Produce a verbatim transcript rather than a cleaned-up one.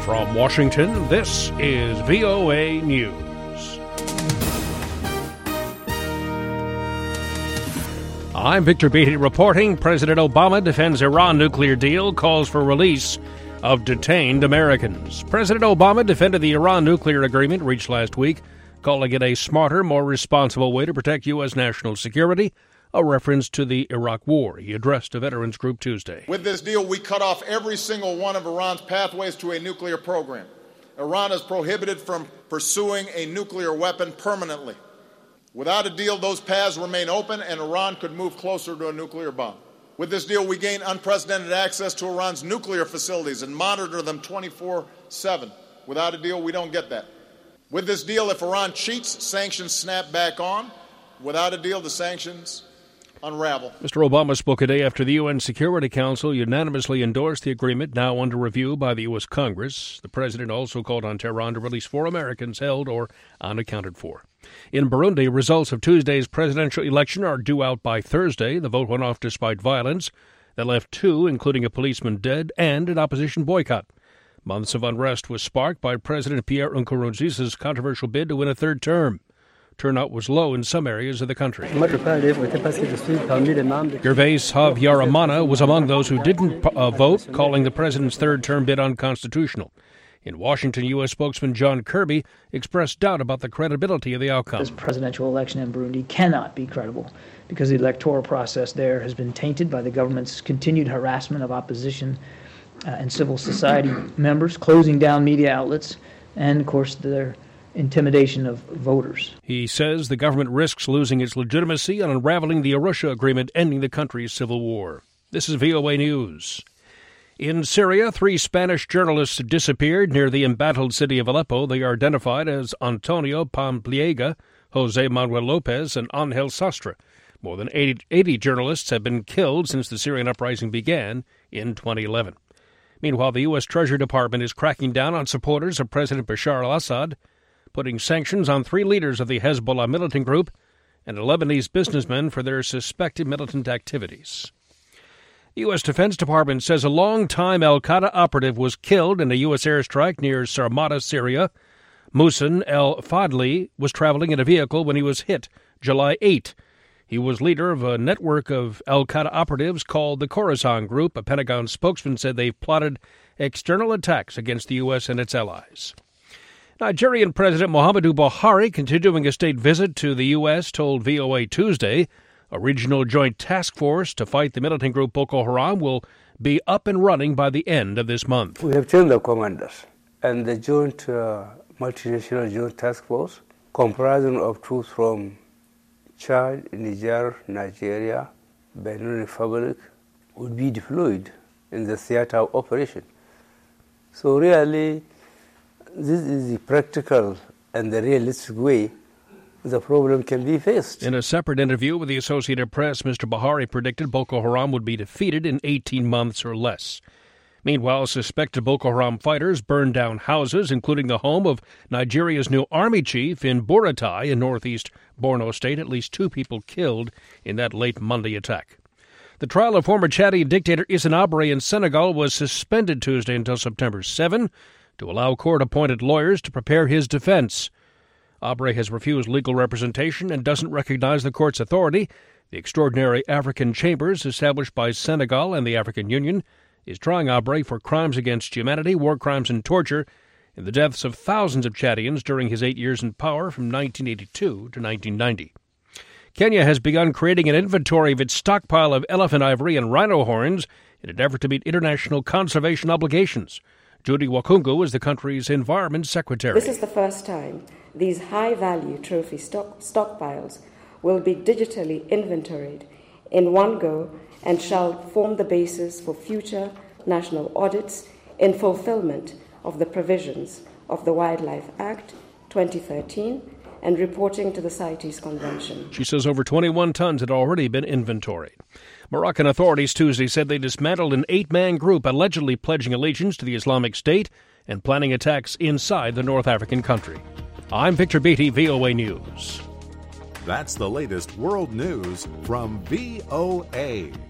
From Washington, this is V O A News. I'm Victor Beatty reporting. President Obama defends Iran nuclear deal, calls for release of detained Americans. President Obama defended the Iran nuclear agreement reached last week, calling it a smarter, more responsible way to protect U S national security, a reference to the Iraq War. He addressed a veterans group Tuesday. With this deal, we cut off every single one of Iran's pathways to a nuclear program. Iran is prohibited from pursuing a nuclear weapon permanently. Without a deal, those paths remain open, and Iran could move closer to a nuclear bomb. With this deal, we gain unprecedented access to Iran's nuclear facilities and monitor them twenty-four seven. Without a deal, we don't get that. With this deal, if Iran cheats, sanctions snap back on. Without a deal, the sanctions unravel. Mister Obama spoke a day after the U N Security Council unanimously endorsed the agreement now under review by the U S Congress. The president also called on Tehran to release four Americans held or unaccounted for. In Burundi, results of Tuesday's presidential election are due out by Thursday. The vote went off despite violence that left two, including a policeman, dead and an opposition boycott. Months of unrest was sparked by President Pierre Nkurunziza's controversial bid to win a third term. Turnout was low in some areas of the country. Gervais Habyarimana was among those who didn't uh, vote, calling the president's third-term bid unconstitutional. In Washington, U S spokesman John Kirby expressed doubt about the credibility of the outcome. This presidential election in Burundi cannot be credible because the electoral process there has been tainted by the government's continued harassment of opposition uh, and civil society members, closing down media outlets, and, of course, their intimidation of voters. He says the government risks losing its legitimacy and unraveling the Arusha Agreement, ending the country's civil war. This is V O A News. In Syria, three Spanish journalists disappeared near the embattled city of Aleppo. They are identified as Antonio Pampliega, Jose Manuel Lopez, and Angel Sastre. More than eighty, eighty journalists have been killed since the Syrian uprising began in twenty eleven. Meanwhile, the U S Treasury Department is cracking down on supporters of President Bashar al-Assad, putting sanctions on three leaders of the Hezbollah militant group and a Lebanese businessman for their suspected militant activities. The U S Defense Department says a long-time al-Qaeda operative was killed in a U S airstrike near Sarmata, Syria. Muhsin el-Fadli was traveling in a vehicle when he was hit July eighth. He was leader of a network of al-Qaeda operatives called the Khorasan Group. A Pentagon spokesman said they've plotted external attacks against the U S and its allies. Nigerian President Muhammadu Buhari, continuing a state visit to the U S, told V O A Tuesday a regional joint task force to fight the militant group Boko Haram will be up and running by the end of this month. We have changed the commanders, and the joint uh, multinational joint task force, comprising of troops from Chad, Niger, Nigeria, Benin Republic, will be deployed in the theater of operation. So really, this is the practical and the realistic way the problem can be faced. In a separate interview with the Associated Press, Mister Buhari predicted Boko Haram would be defeated in eighteen months or less. Meanwhile, suspected Boko Haram fighters burned down houses, including the home of Nigeria's new army chief in Buratai in northeast Borno State. At least two people killed in that late Monday attack. The trial of former Chadian dictator Hissène Habré in Senegal was suspended Tuesday until September seventh to allow court-appointed lawyers to prepare his defense. Habré has refused legal representation and doesn't recognize the court's authority. The extraordinary African chambers established by Senegal and the African Union is trying Habré for crimes against humanity, war crimes, and torture in the deaths of thousands of Chadians during his eight years in power from nineteen eighty-two to nineteen ninety. Kenya has begun creating an inventory of its stockpile of elephant ivory and rhino horns in an effort to meet international conservation obligations. Judy Wakungu is the country's environment secretary. This is the first time these high-value trophy stock, stockpiles will be digitally inventoried in one go and shall form the basis for future national audits in fulfillment of the provisions of the Wildlife Act twenty thirteen and reporting to the CITES Convention. She says over twenty-one tons had already been inventoried. Moroccan authorities Tuesday said they dismantled an eight-man group allegedly pledging allegiance to the Islamic State and planning attacks inside the North African country. I'm Victor Beatty, V O A News. That's the latest world news from V O A.